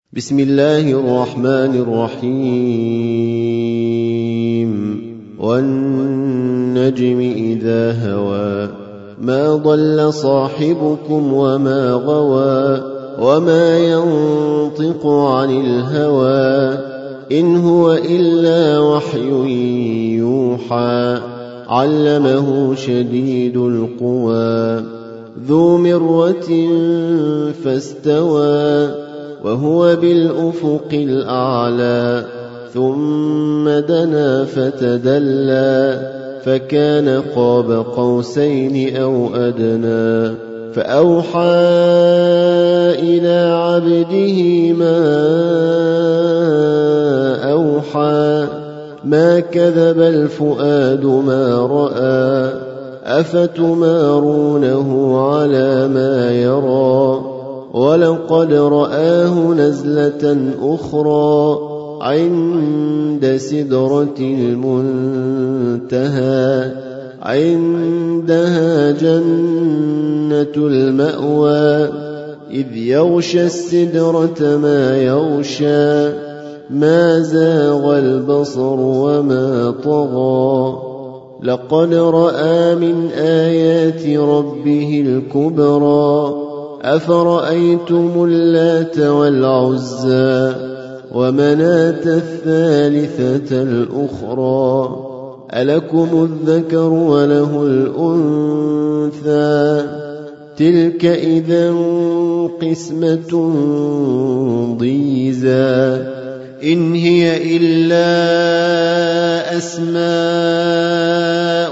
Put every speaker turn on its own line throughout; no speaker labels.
بسم الله الرحمن الرحيم والنجم إذا هوى ما ضل صاحبكم وما غوى وما ينطق عن الهوى إن هو إلا وحي يوحى علمه شديد القوى ذو مرة فاستوى وهو بالأفق الأعلى ثم دنا فتدلى فكان قاب قوسين أو أدنى فأوحى إلى عبده ما أوحى ما كذب الفؤاد ما رأى أفتمارونه على ما يرى ولقد رآه نزلة أخرى عند سدرة المنتهى عندها جنة المأوى إذ يغشى السدرة ما يغشى ما زاغ البصر وما طغى لقد رأى من آيات ربه الكبرى أفرأيتم اللات والعزى ومناة الثالثة الأخرى ألكم الذكر وله الأنثى تلك إذا قسمة ضيزى إن هي إلا أسماء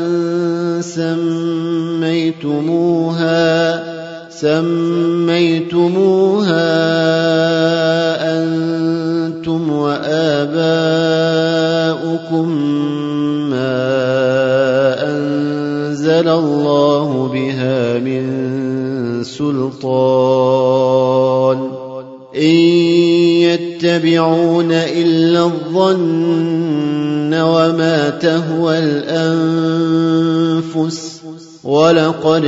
سميتموها أنتم وآباؤكم ما أنزل الله بها من سلطان إن يتبعون إلا الظن وما تهوى الأنفس ولقد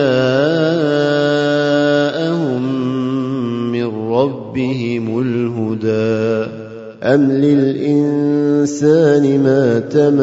جاءهم من ربهم الهدى أم للإنسان ما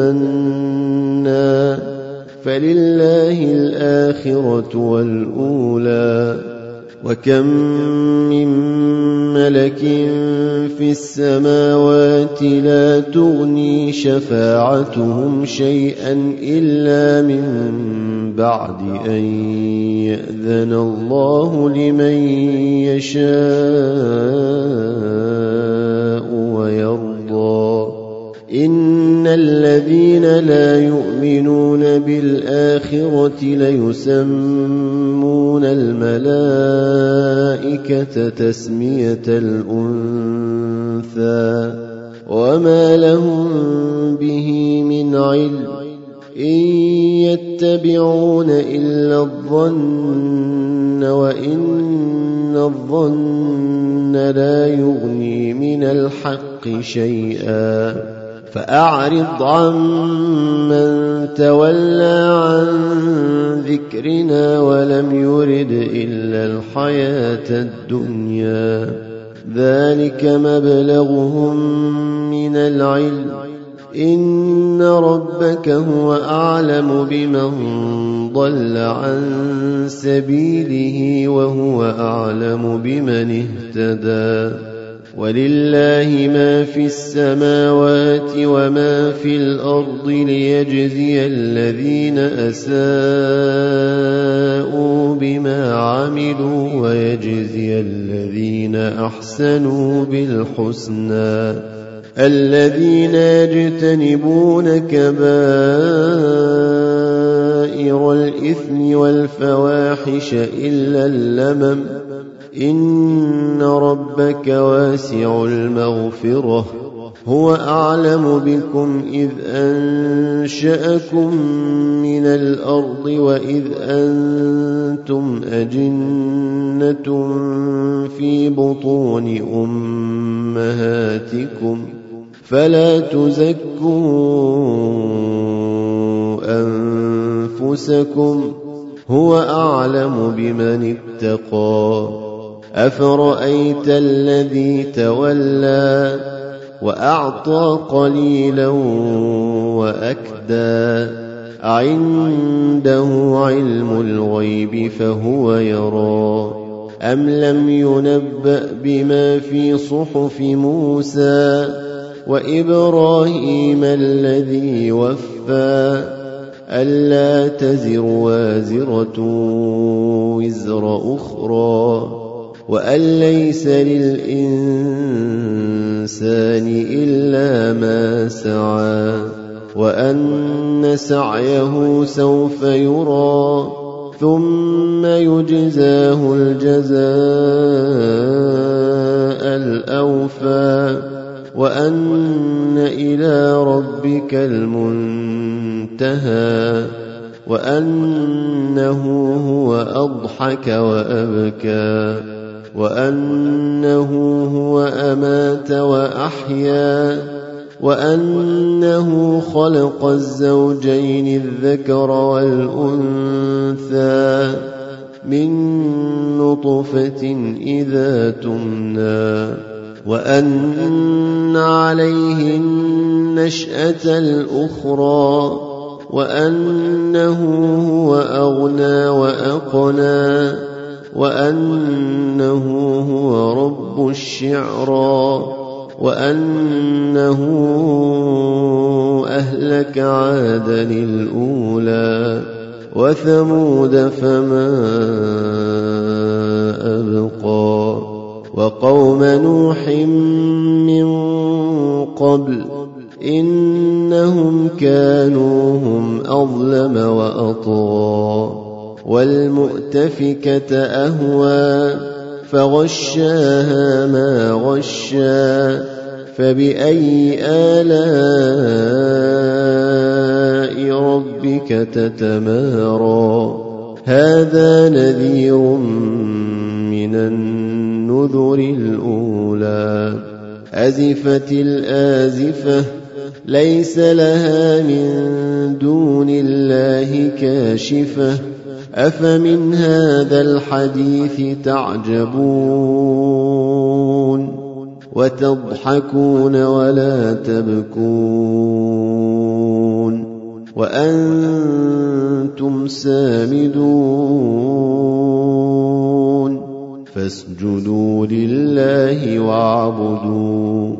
تمنى فلله الآخرة والأولى وكم من ملك في السماوات لا تغني شفاعتهم شيئا إلا من بعد أن يأذن الله لمن يشاء ويرضى إن الذين لا يؤمنون بالآخرة ليسمون الملائكة تسمية الأنثى وما لهم به من علم إن يتبعون إلا الظن وإن الظن لا يغني من الحق شيئا فأعرض عمن تولى عن ذكرنا ولم يرد إلا الحياة الدنيا ذلك مبلغهم من العلم إن ربك هو أعلم بمن ضل عن سبيله وهو أعلم بمن اهتدى ولله ما في السماوات وما في الأرض ليجزي الذين أساءوا بما عملوا ويجزي الذين أحسنوا بالحسنى الذين يجتنبون كبائر الإثم والفواحش إلا اللمم إن ربك واسع المغفرة هو أعلم بكم إذ أنشأكم من الأرض وإذ أنتم أجنة في بطون أمهاتكم فلا تزكوا أنفسكم هو أعلم بمن اتقى أفرأيت الذي تولى وأعطى قليلا وأكدى عنده علم الغيب فهو يرى أم لم ينبأ بما في صحف موسى وإبراهيم الذي وفى ألا تزر وازرة وزر أخرى وأن ليس للإنسان إلا ما سعى وأن سعيه سوف يرى ثم يجزاه الجزاء الأوفى وأن إلى ربك المنتهى وأنه هو أضحك وأبكى وأنه هو أمات وأحيا وأنه خلق الزوجين الذكر والأنثى من نطفة إذا تمنى وأن عليه النشأة الأخرى وأنه هو أغنى وأقنى وأنه هو رب الشعرى وأنه أهلك عادا الأولى وثمود فما أبقى وقوم نوح من قبل إنهم كانوا هم أظلم وأطغى والمؤتفكة أهوى فغشاها ما غشا فبأي آلاء ربك تتمارى هذا نذير من النذر الأولى أزفت الآزفة ليس لها من دون الله كاشفة أفمن هذا الحديث تعجبون وتضحكون ولا تبكون وأنتم سامدون فاسجدوا لله واعبدوا